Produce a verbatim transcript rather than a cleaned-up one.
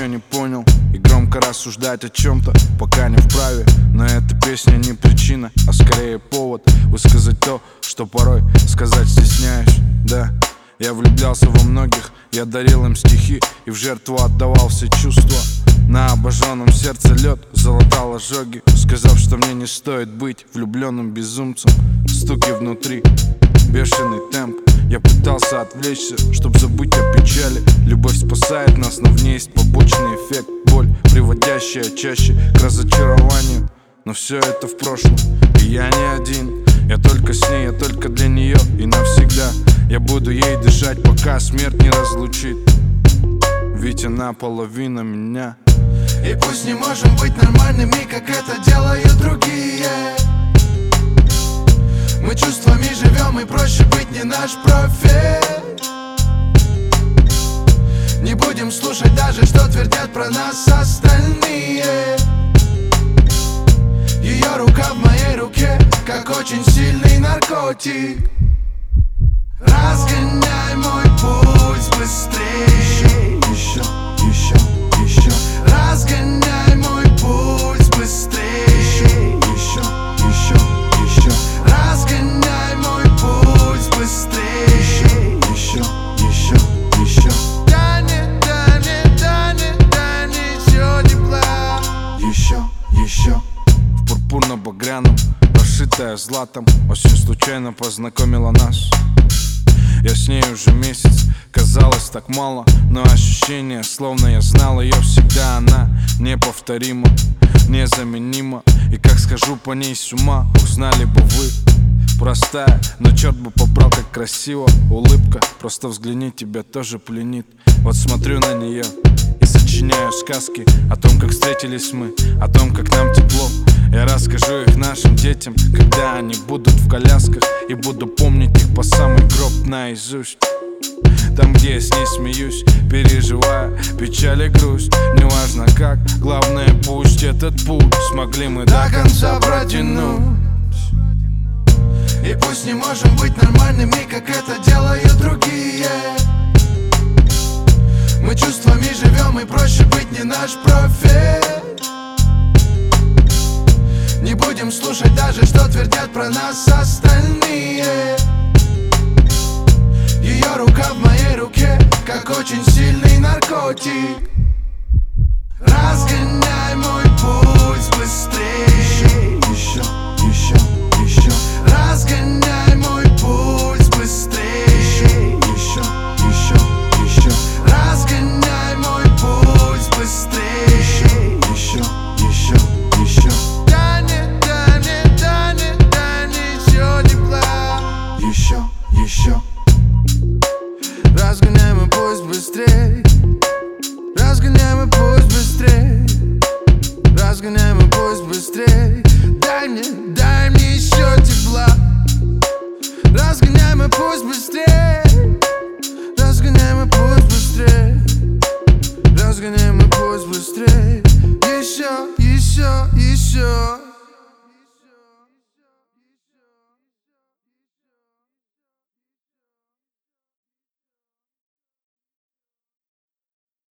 еще не понял, и громко рассуждать о чем-то пока не вправе. Но эта песня не причина, а скорее повод высказать то, что порой сказать стесняюсь. Да, я влюблялся во многих, я дарил им стихи и в жертву отдавал все чувства. На обожженном сердце лед залатал ожоги, сказав, что мне не стоит быть влюбленным безумцем. Стуки внутри, бешеный темп. Я пытался отвлечься, чтоб забыть о печали. Любовь спасает нас, но в ней есть побочный эффект. Боль, приводящая чаще к разочарованию. Но все это в прошлом, и я не один. Я только с ней, я только для нее и навсегда. Я буду ей дышать, пока смерть не разлучит, ведь она половина меня. И пусть не можем быть нормальными, как это делают другие, мы чувствами живем, и проще быть не наш профиль. Не будем слушать даже, что твердят про нас остальные. Ее рука в моей руке, как очень сильный наркотик. Разгоняй мой пульс быстрее. Еще, еще, еще. Разгоняй мой пульс быстрее. Еще, еще, еще. Разгоняй мой пульс быстрее. Еще, еще, еще. Да не, да не, да не, да не, еще тепла. Еще, еще. В пурпурно-багряном, расшитая златом, осень случайно познакомила нас. Я с ней уже месяц, казалось так мало, но ощущение, словно я знал ее всегда. Она неповторима, незаменима, и как схожу по ней с ума, узнали бы вы. Простая, но черт бы побрал, как красиво. Улыбка, просто взгляни, тебя тоже пленит. Вот смотрю на нее и сочиняю сказки о том, как встретились мы, о том, как нам тепло. Я расскажу их нашим детям, когда они будут в колясках, и буду помнить их по самый гроб наизусть. Там, где я с ней смеюсь, переживая печаль и грусть. Неважно как, главное пусть этот путь смогли мы до конца протянуть. И пусть не можем быть нормальными, как это делают другие, мы чувствами живем, и проще быть не наш профиль. Не будем слушать даже, что твердят про нас остальные. Ее рука в моей руке, как очень сильный наркотик. Разгоняй